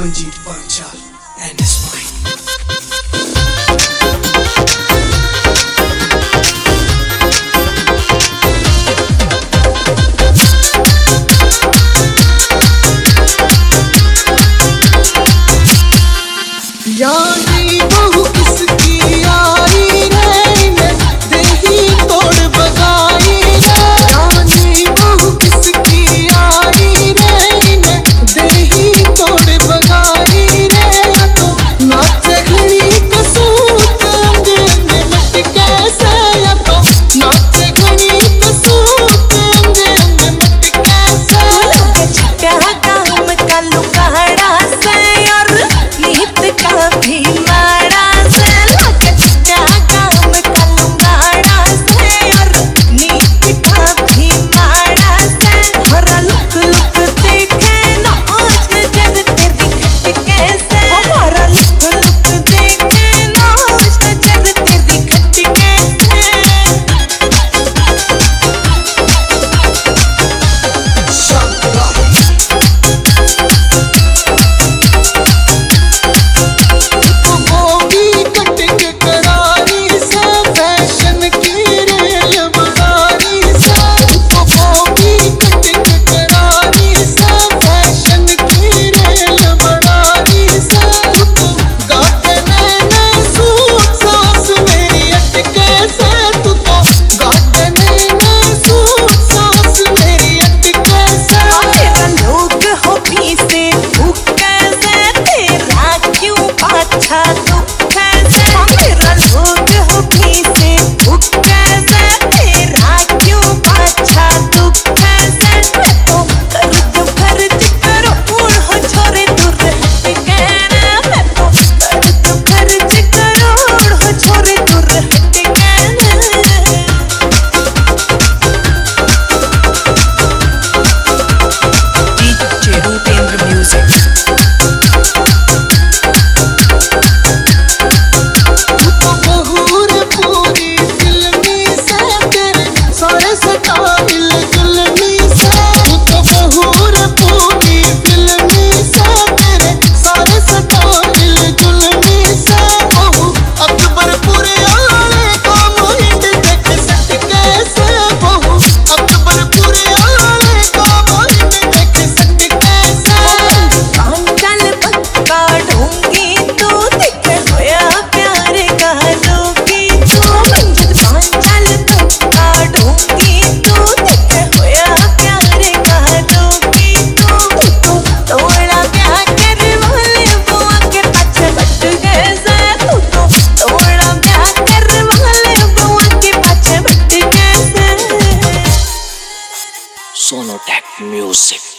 Manjeet Panchal and his mind. यानी बहु किसकी आई रे देही तोड़ बगाई रे। यानी बहु किसकी आई रे देही तोड़ बगाई रे। तो नाचे घड़ी कसूत अंगे अंगे मटके से। या तो नाचे घड़ी कसूत अंगे अंगे मटके से। छटा काम का लुकाड़ा से और नीत का भी मारा से। छटा काम का लुकाड़ा से और नीत का भी मारा से। हरा लुक लुक देखे ना आज जब तेरी खटके से। हरा लुक लुक देखे ना आज जब तेरी खटके से। Sonotech Music.